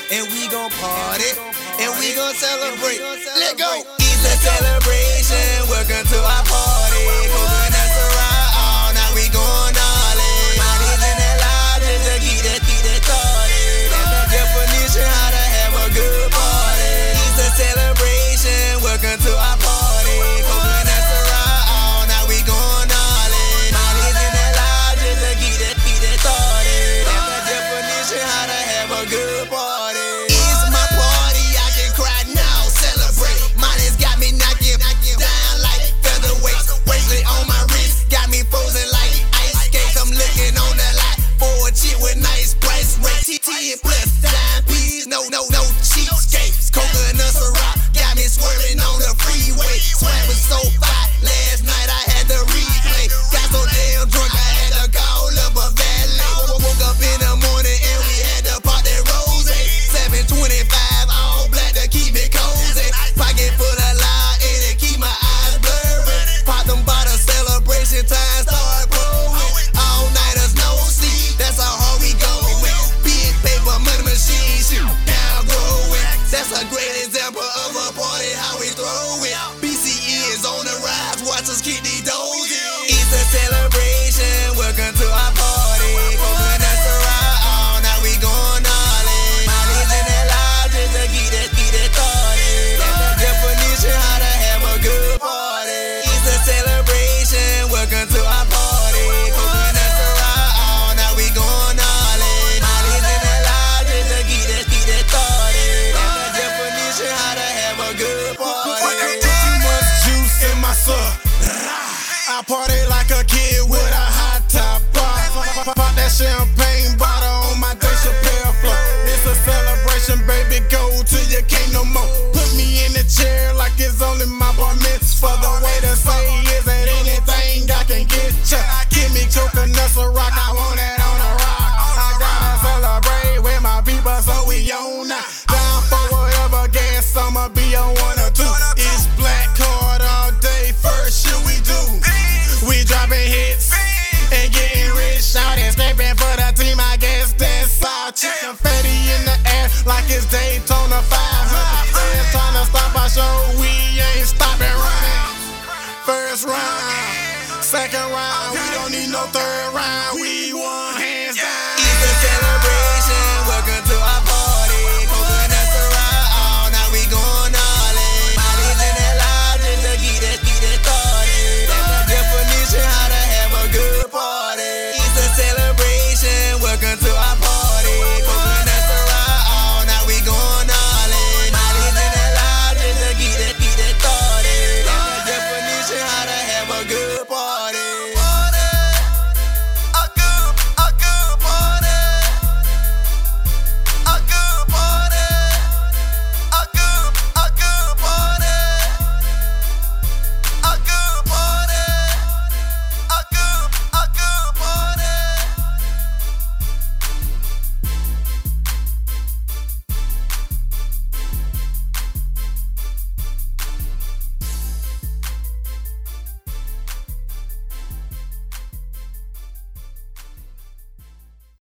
and we gon' party, and we gon' celebrate. Let go. It's a celebration. Welcome to our party. Coconuts around all night. We going all in. Money's in that lodge just to keep that started. That's the definition how to have a good party. It's a celebration. Welcome to our party. Coconuts around all night. We going all in. Money's in that lodge just to keep that started. That's the definition how to have a good party. It's my party. I can cry now. Celebrate. Money's got me knocking down like featherweights. Bracelet on my wrist got me frozen like ice skates. I'm looking on the lot for a chick with nice price rates. 10 plus dime piece, no cheapskates. Coconuts a rock got me swerving on the freeway. Swag was so fire. Last night I had to replay. Got so damn drunk I had to call up a valet. Woke up in the morning and we had to pop that rose. 725 all black to keep it cozy. Pocket full of lie and it keep my eyes blurry. Pop them bottles, celebration time start growing. All nighters no sleep, that's how hard we going. Big paper money machine, shit down growing. That's a great example of a party how we throw it. BCE is on the rise, watch us kick these doors in. It's a celebration, welcome to our party. Coconuts around all night, we going all in. Money's in that lodge just to keep that started. That's the definition how to have a good party. It's a celebration, welcome to our party. Coconuts around all night, we going all in. Money's in that lodge just to keep that started. That's the definition how to have a good party. Too much juice in my syrup. I party like a kid with a hot top pop. Pop that champagne bottle on my Dave Chappelle floor. It's a celebration, baby, go till you can't no more. Put me in the chair like it's only my bar mitzvah. The way to say isn't anything I can get ya. Give me coconuts a rock, I want that on a rock. I gotta celebrate with my people, so we on now. Down for whatever gas, I'ma be on 1 or 2. It's black card all day, first shit we do. We dropping hits and getting rich. Shout and scraping for the team, I guess that's all. Chick confetti in the air like it's Daytona 500. It's time to stop our show, we ain't stopping running. First round, second round, we don't need no third round. We won hands down. It's a celebration.